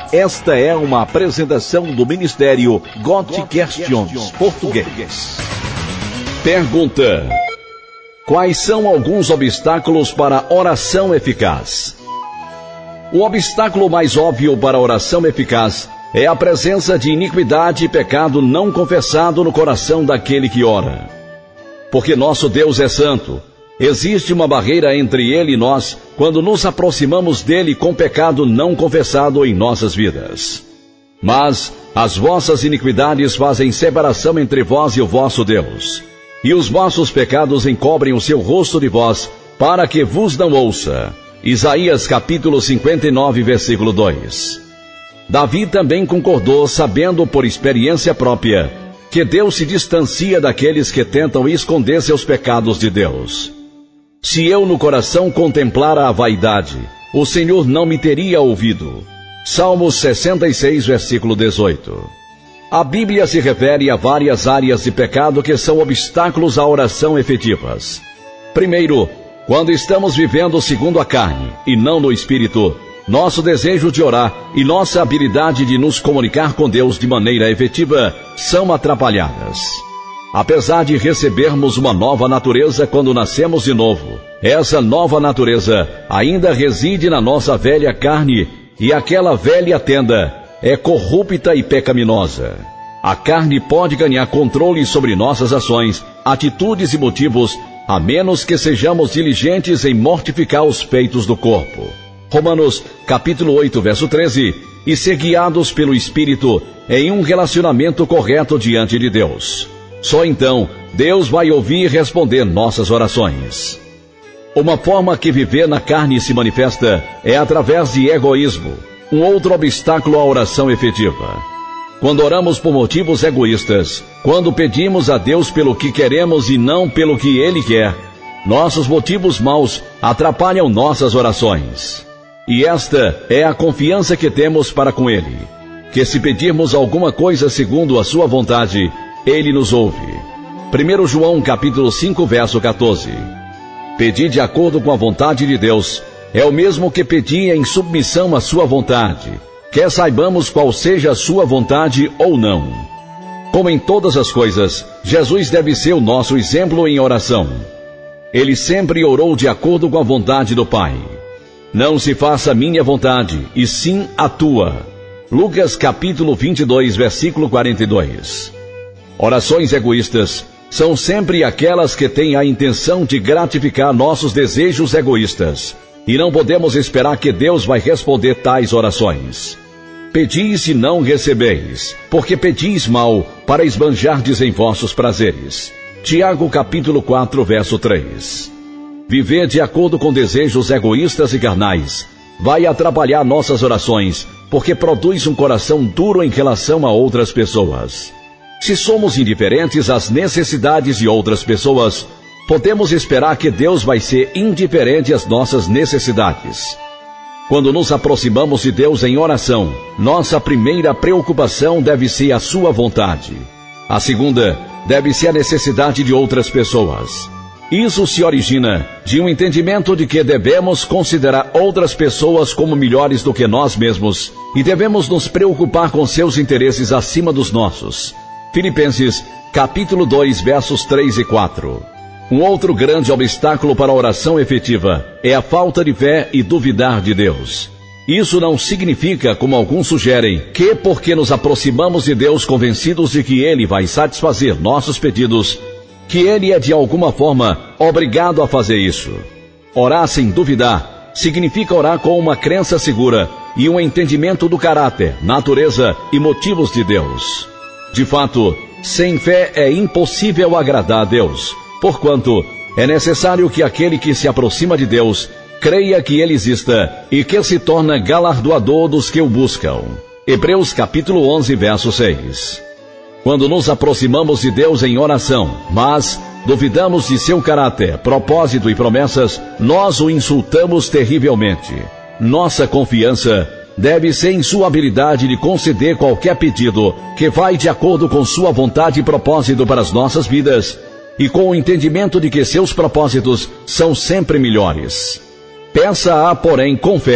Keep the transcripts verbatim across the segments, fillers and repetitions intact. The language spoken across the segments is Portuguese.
Esta é uma apresentação do Ministério God Questions Português. Pergunta: quais são alguns obstáculos para oração eficaz? O obstáculo mais óbvio para a oração eficaz é a presença de iniquidade e pecado não confessado no coração daquele que ora. Porque nosso Deus é santo, existe uma barreira entre Ele e nós quando nos aproximamos dEle com pecado não confessado em nossas vidas. Mas as vossas iniquidades fazem separação entre vós e o vosso Deus, e os vossos pecados encobrem o seu rosto de vós, para que vos não ouça. Isaías capítulo cinquenta e nove, versículo dois. Davi também concordou, sabendo por experiência própria, que Deus se distancia daqueles que tentam esconder seus pecados de Deus. Se eu no coração contemplara a vaidade, o Senhor não me teria ouvido. Salmos sessenta e seis, versículo dezoito. A Bíblia se refere a várias áreas de pecado que são obstáculos à oração efetivas. Primeiro, quando estamos vivendo segundo a carne e não no Espírito, nosso desejo de orar e nossa habilidade de nos comunicar com Deus de maneira efetiva são atrapalhadas. Apesar de recebermos uma nova natureza quando nascemos de novo, essa nova natureza ainda reside na nossa velha carne, e aquela velha tenda é corrupta e pecaminosa. A carne pode ganhar controle sobre nossas ações, atitudes e motivos, a menos que sejamos diligentes em mortificar os feitos do corpo. Romanos capítulo oito, verso treze, e ser guiados pelo Espírito em um relacionamento correto diante de Deus. Só então, Deus vai ouvir e responder nossas orações. Uma forma que viver na carne se manifesta é através de egoísmo, um outro obstáculo à oração efetiva. Quando oramos por motivos egoístas, quando pedimos a Deus pelo que queremos e não pelo que Ele quer, nossos motivos maus atrapalham nossas orações. E esta é a confiança que temos para com Ele, que se pedirmos alguma coisa segundo a sua vontade, Ele nos ouve. primeiro João capítulo cinco, verso quatorze. Pedir de acordo com a vontade de Deus é o mesmo que pedir em submissão à sua vontade, quer saibamos qual seja a sua vontade ou não. Como em todas as coisas, Jesus deve ser o nosso exemplo em oração. Ele sempre orou de acordo com a vontade do Pai. Não se faça a minha vontade, e sim a tua. Lucas capítulo vinte e dois, versículo quarenta e dois. Orações egoístas são sempre aquelas que têm a intenção de gratificar nossos desejos egoístas, e não podemos esperar que Deus vai responder tais orações. Pedis e não recebeis, porque pedis mal, para esbanjardes em vossos prazeres. Tiago capítulo quatro, verso três. Viver de acordo com desejos egoístas e carnais vai atrapalhar nossas orações, porque produz um coração duro em relação a outras pessoas. Se somos indiferentes às necessidades de outras pessoas, podemos esperar que Deus vai ser indiferente às nossas necessidades. Quando nos aproximamos de Deus em oração, nossa primeira preocupação deve ser a sua vontade. A segunda deve ser a necessidade de outras pessoas. Isso se origina de um entendimento de que devemos considerar outras pessoas como melhores do que nós mesmos e devemos nos preocupar com seus interesses acima dos nossos. Filipenses capítulo dois, versos três e quatro. Um outro grande obstáculo para a oração efetiva é a falta de fé e duvidar de Deus. Isso não significa, como alguns sugerem, que porque nos aproximamos de Deus convencidos de que Ele vai satisfazer nossos pedidos, que Ele é de alguma forma obrigado a fazer isso. Orar sem duvidar significa orar com uma crença segura e um entendimento do caráter, natureza e motivos de Deus. De fato, sem fé é impossível agradar a Deus, porquanto é necessário que aquele que se aproxima de Deus creia que Ele exista e que se torna galardoador dos que o buscam. Hebreus capítulo onze, verso seis. Quando nos aproximamos de Deus em oração, mas duvidamos de seu caráter, propósito e promessas, nós o insultamos terrivelmente. Nossa confiança deve ser em sua habilidade de conceder qualquer pedido que vai de acordo com sua vontade e propósito para as nossas vidas, e com o entendimento de que seus propósitos são sempre melhores. Peça-a, porém, com fé,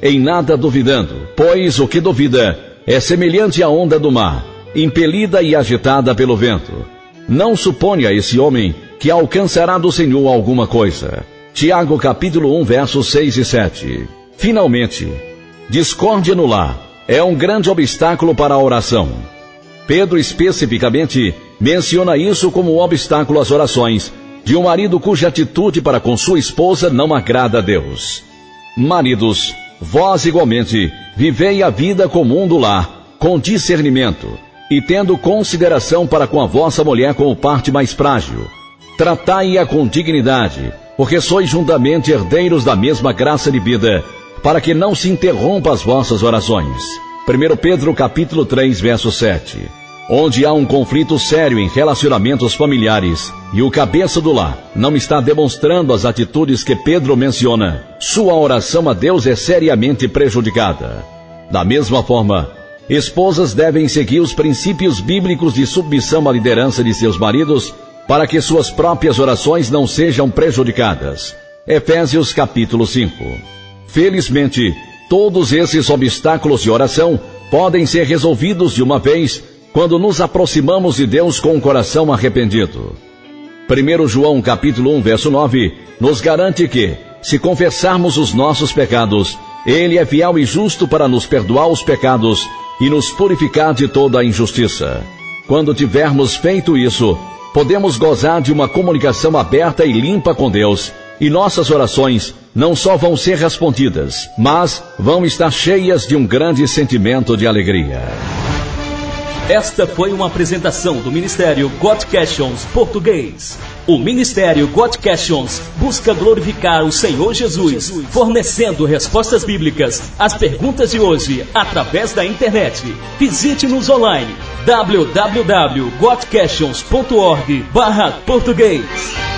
em nada duvidando, pois o que duvida é semelhante à onda do mar, impelida e agitada pelo vento. Não suponha esse homem que alcançará do Senhor alguma coisa. Tiago capítulo um, versos seis e sete. Finalmente, discórdia no lar é um grande obstáculo para a oração. Pedro especificamente menciona isso como um obstáculo às orações de um marido cuja atitude para com sua esposa não agrada a Deus. Maridos, vós igualmente vivei a vida comum do lar, com discernimento, e tendo consideração para com a vossa mulher como parte mais frágil. Tratai-a com dignidade, porque sois juntamente herdeiros da mesma graça de vida, para que não se interrompa as vossas orações. primeiro Pedro capítulo três, verso sete. Onde há um conflito sério em relacionamentos familiares e o cabeça do lar não está demonstrando as atitudes que Pedro menciona, sua oração a Deus é seriamente prejudicada. Da mesma forma, esposas devem seguir os princípios bíblicos de submissão à liderança de seus maridos para que suas próprias orações não sejam prejudicadas. Efésios capítulo cinco. Felizmente, todos esses obstáculos de oração podem ser resolvidos de uma vez quando nos aproximamos de Deus com o coração arrependido. primeiro João capítulo um, verso nove, nos garante que, se confessarmos os nossos pecados, Ele é fiel e justo para nos perdoar os pecados e nos purificar de toda a injustiça. Quando tivermos feito isso, podemos gozar de uma comunicação aberta e limpa com Deus, e nossas orações não só vão ser respondidas, mas vão estar cheias de um grande sentimento de alegria. Esta foi uma apresentação do Ministério Got Questions Português. O Ministério Got Questions busca glorificar o Senhor Jesus, fornecendo respostas bíblicas às perguntas de hoje através da internet. Visite-nos online w w w ponto got questions ponto org barra português.